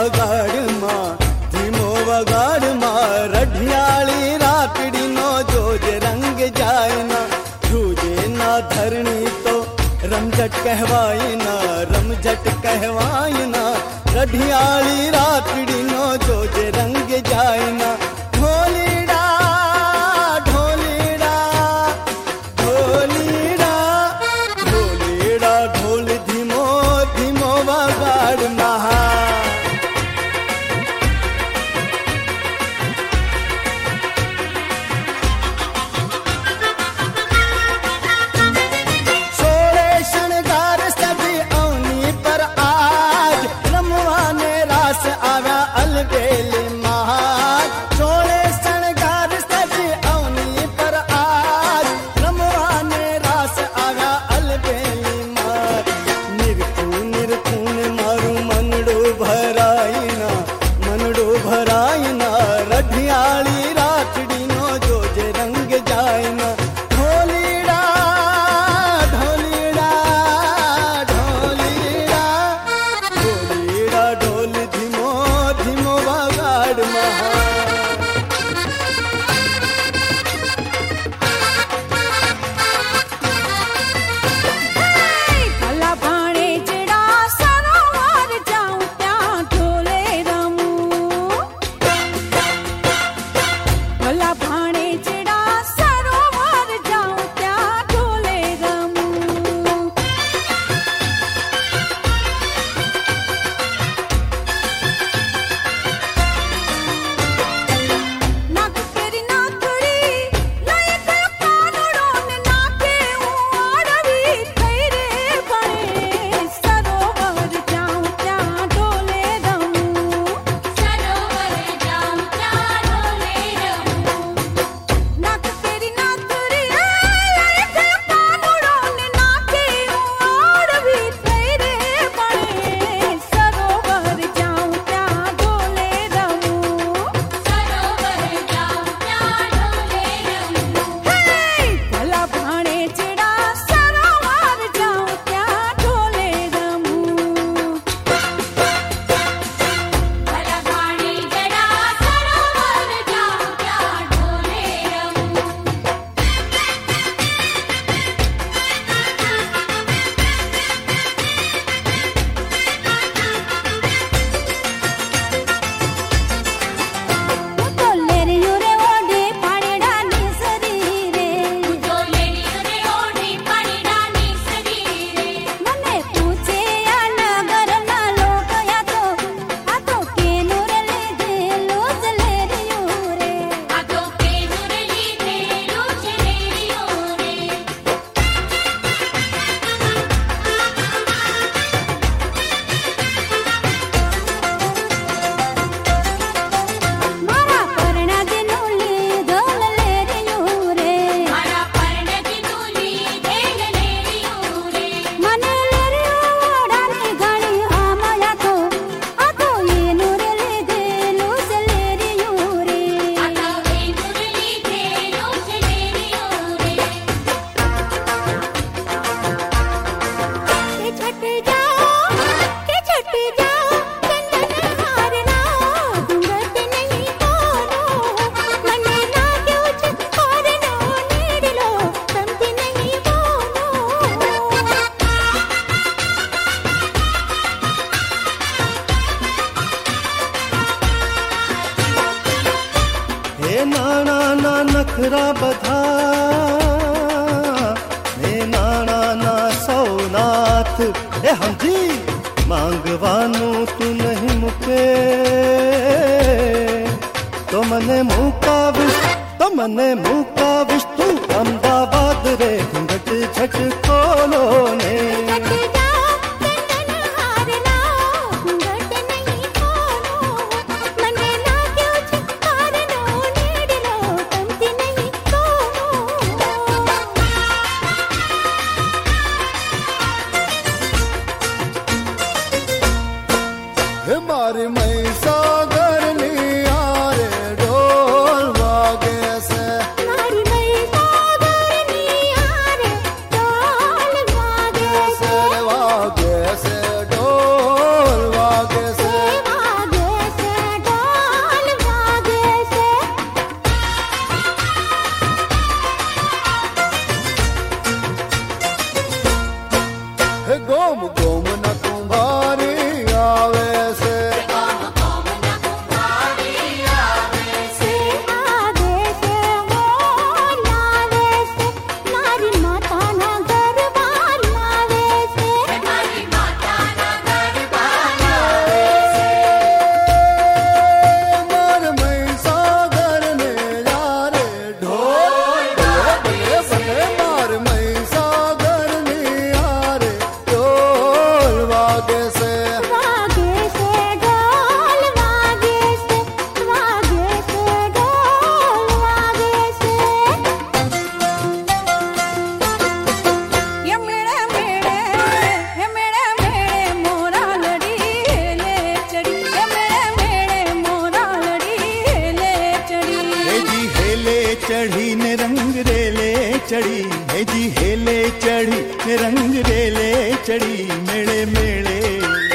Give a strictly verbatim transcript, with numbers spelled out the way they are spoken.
વગાડમાં ધીમો વગાડમાં રઢિયાળી રાતડીનો જોજ રંગ જાય ના ધ્રુજે ના ધરણી તો રમઝટ કહેવાય ના રમઝટ કહેવાય ના રઢિયાળી રાતડીનો જોજ રંગ જાય ના ઢોલીડા ઢોલીડા ઢોલીડા ઢોલીડા ઢોલ ધીમો ધીમો વગાડમાં નખરા બધા એ નાણાના સૌનાથ એ હમજી માંગવાનું તું નહીં મૂકે તો મને મુકાવીશ તો મને મુકાવીશ તું અમદાવાદ રે ઘૂંઘટ ઝટ ખોલો ને મારી મહીસાગર ની આરે ઢોલ વાગે છે મારી મહીસાગર ની આરે ઢોલ વાગે છે વાગે છે ઢોલ વાગે છે વાગે चढ़ी ने रंग रेले चढ़ी है जी हेले चढ़ी ने रंग रेले चढ़ी मेले मेले